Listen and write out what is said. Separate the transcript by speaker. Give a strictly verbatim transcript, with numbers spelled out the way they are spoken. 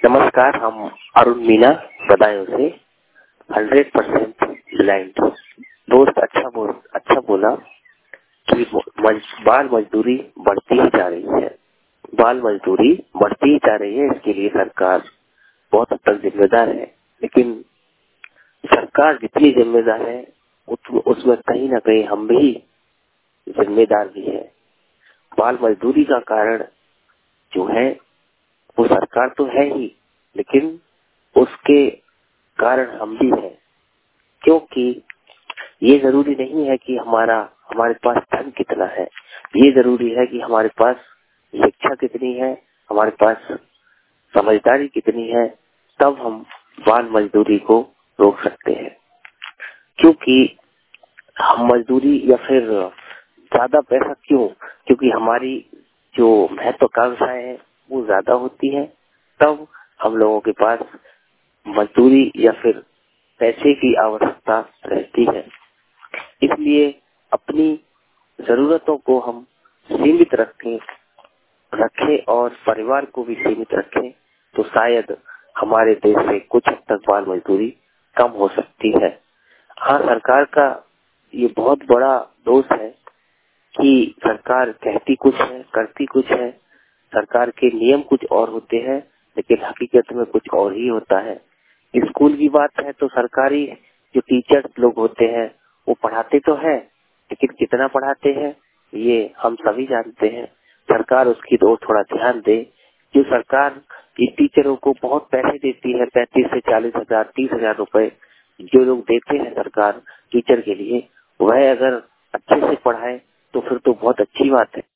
Speaker 1: नमस्कार, हम अरुण मीना बदायूं से हंड्रेड परसेंट ब्लाइंड दोस्त अच्छा बोल अच्छा बोला कि मज, बाल मजदूरी बढ़ती ही जा रही है। बाल मजदूरी बढ़ती ही जा रही है। इसके लिए सरकार बहुत हद तक जिम्मेदार है, लेकिन सरकार जितनी जिम्मेदार है उसमें कहीं ना कहीं हम भी जिम्मेदार भी है। बाल मजदूरी का कारण जो है वो सरकार तो है ही, लेकिन उसके कारण हम भी हैं, क्योंकि ये जरूरी नहीं है कि हमारा हमारे पास धन कितना है। ये जरूरी है कि हमारे पास शिक्षा कितनी है, हमारे पास समझदारी कितनी है, तब हम बाल मजदूरी को रोक सकते हैं। क्योंकि हम मजदूरी या फिर ज्यादा पैसा क्यों, क्योंकि हमारी जो महत्वाकांक्षाएं हैं वो ज्यादा होती है, तब हम लोगों के पास मजदूरी या फिर पैसे की आवश्यकता रहती है। इसलिए अपनी जरूरतों को हम सीमित रखें रखें और परिवार को भी सीमित रखें, तो शायद हमारे देश से कुछ हद तक बाल मजदूरी कम हो सकती है। हाँ, सरकार का ये बहुत बड़ा दोष है कि सरकार कहती कुछ है, करती कुछ है। सरकार के नियम कुछ और होते हैं, लेकिन हकीकत में कुछ और ही होता है। स्कूल की बात है तो सरकारी जो टीचर्स लोग होते हैं वो पढ़ाते तो है, लेकिन कितना पढ़ाते हैं ये हम सभी जानते हैं। सरकार उसकी तो थोड़ा ध्यान दे। जो सरकार ये टीचरों को बहुत पैसे देती है, पैंतीस से चालीस हजार तीस हजार रुपए जो लोग देते हैं सरकार टीचर के लिए, वह अगर अच्छे से पढ़ाए तो फिर तो बहुत अच्छी बात है।